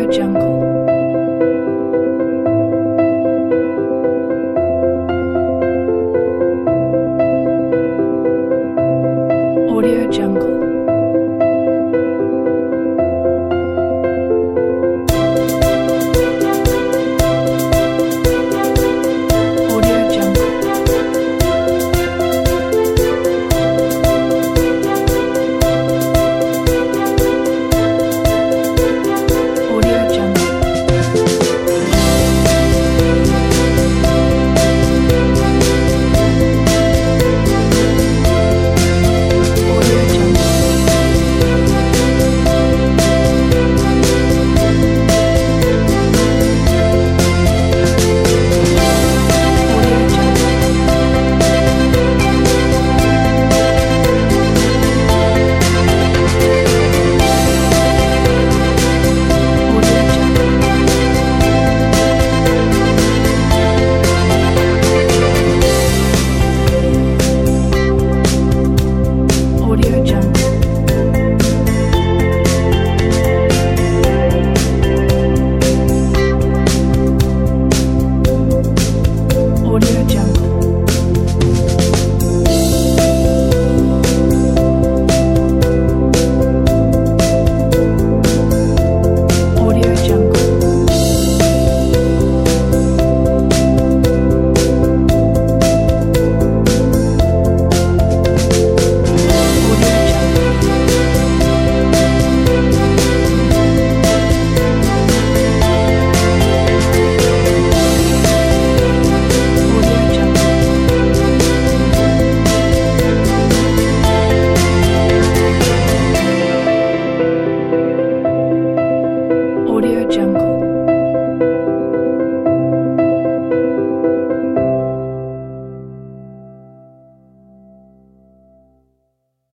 Jungle. Audio Jungle. Audio Jungle. Audio Jungle. Audio Jungle. Audio Jungle. Audio Jungle. Audio Jungle. Audio Jungle. Audio Jungle. Audio Jungle. Audio Jungle. Audio Jungle.